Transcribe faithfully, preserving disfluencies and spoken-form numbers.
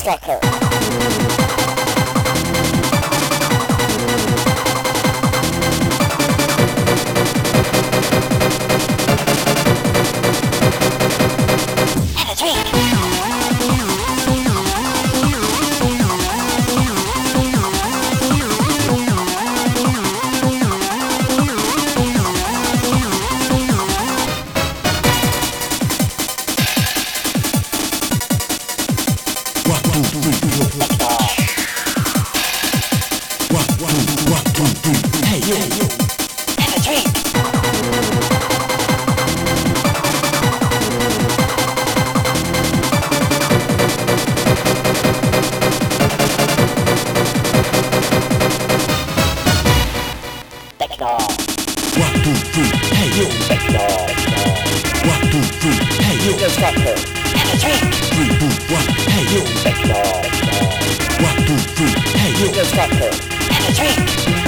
Sucker. Have a drink. Hey you, have a drink. Techno. One, two, three, hey you. Techno. One, two, three, hey you. Sucker. Have a drink. Three, two, one, hey you. Techno. One, two, three, hey you. Sucker. Have a drink.